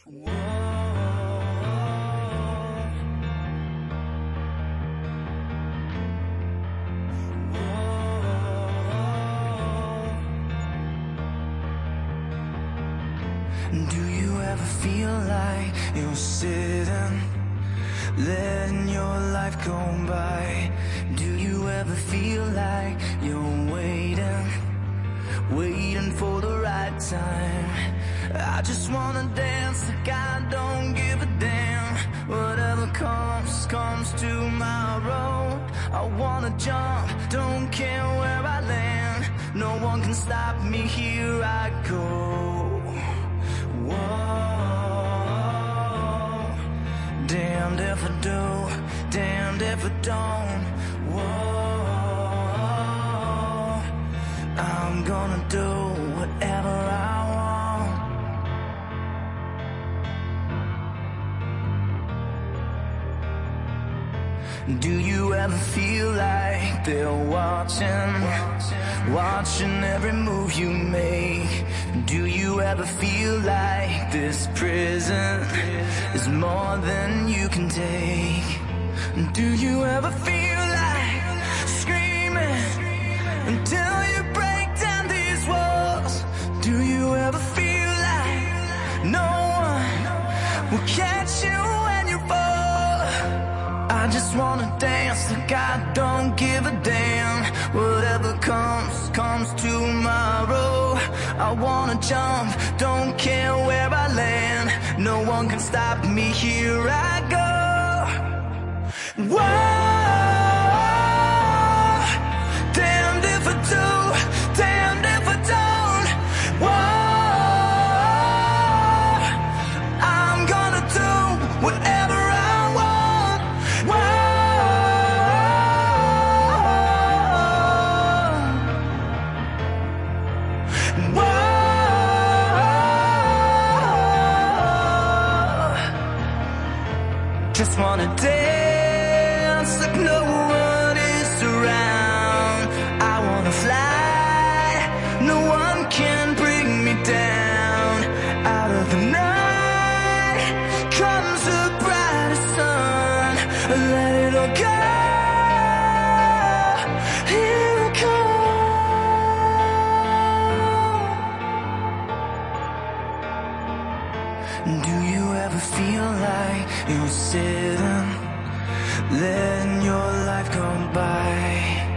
Do you ever feel like you're sitting, letting your life go by? Do you ever feel like you're waiting for the right time? I just wanna dance like I don't give a damn. Whatever comes tomorrow. I wanna jump, don't care where I land. No one can stop me, here I go. Whoa, damned if I do, damned if I don't. Whoa, I'm gonna do whatever I want. Do you ever feel like they're watching every move you make? Do you ever feel like this prison is more than you can take? Do you ever feel like screaming until you break down these walls? Do you ever feel like no one will catch you when you fall? I just wanna dance like I don't give a damn. Whatever comes tomorrow. I wanna jump, don't care where I land. No one can stop me, here I go. Whoa, damned if I do, damned if I don't. Whoa, I'm gonna do whatever I want. Whoa, just wanna dance like no one is around. I wanna fly, no one can bring me down. Out of the night comes the brightest sun. Let it all go, here I come. Do you ever feel like you're sitting, letting your life go by?